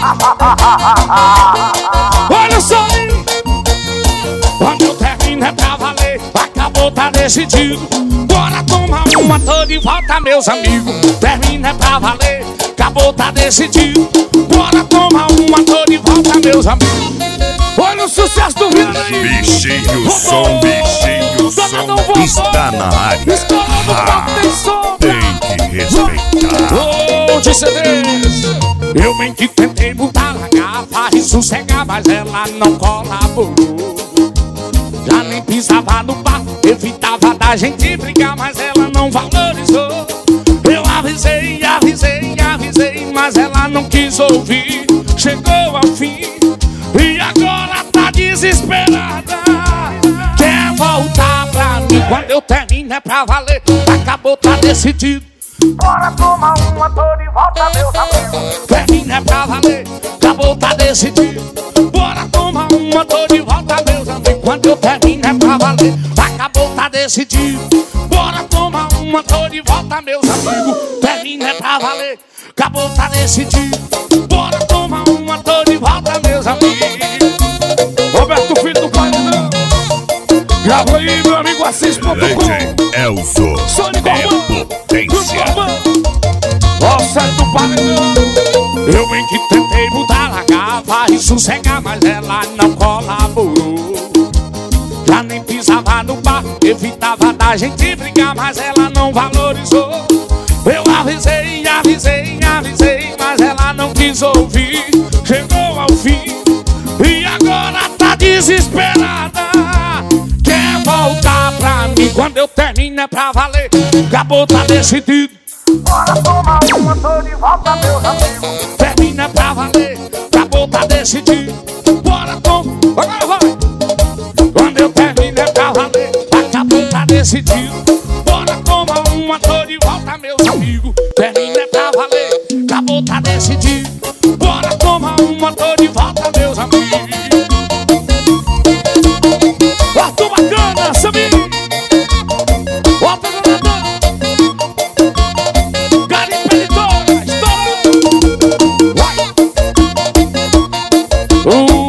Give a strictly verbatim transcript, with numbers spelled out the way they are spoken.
Olha só aí. Quando eu termino é pra valer. Acabou, tá decidido. Bora tomar uma, tô de volta, meus amigos. Termina é pra valer. Acabou, tá decidido. Bora tomar uma, tô de volta, meus amigos. Olha o sucesso do Rio aí. Bichinho som, bichinho som. Está na área. Ah, tem que respeitar. Ô, de C Ds. Eu bem que tentei botar na garrafa e sossegar, mas ela não colaborou. Já nem pisava no bar, evitava da gente brigar, mas ela não valorizou. Eu avisei, avisei, avisei, mas ela não quis ouvir. Chegou ao fim e agora tá desesperada. Quer voltar pra mim? Quando eu termino é pra valer. Acabou, tá decidido. Bora tomar uma, tô de volta, meus amigos. Termina é pra valer. Acabou, tá decidido. Bora tomar uma, tô de volta, meus amigos. Quando eu termino é pra valer. Acabou, tá decidido. Bora tomar uma, tô de volta, meus amigos. Termina é pra valer. Acabou, tá decidido. Bora tomar uma, tô de volta, meus amigos. Roberto Filho do Paredão. Grava aí, meu amigo Assis ponto com. Elzo Sônico é potência. Ó, sai do paredão. Eu bem que tentei mudar a garrafa e sossegar, mas ela não colaborou. Já nem pisava no bar, evitava da gente brigar, mas ela não valorizou. Eu avisei, avisei, avisei, mas ela não quis ouvir. Chegou ao fim e agora tá desesperada. Quer voltar pra mim? Quando eu termino é pra valer. Acabou, tá decidido. Bora tomar uma, tô de volta, meus amigos. Termina é pra valer. Acabou, tá decidido. Bora tomar. Agora vai. Quando eu termino é pra valer. Acabou, tá decidido. Bora tomar uma, tô de volta, meus amigos. Termina é pra valer. Acabou, tá decidido. Bora tomar uma, tô de volta, meus amigos. Arthur Bacana, Samir. Volta, governador. Garimpa Editora, estoura. Vai. Uh.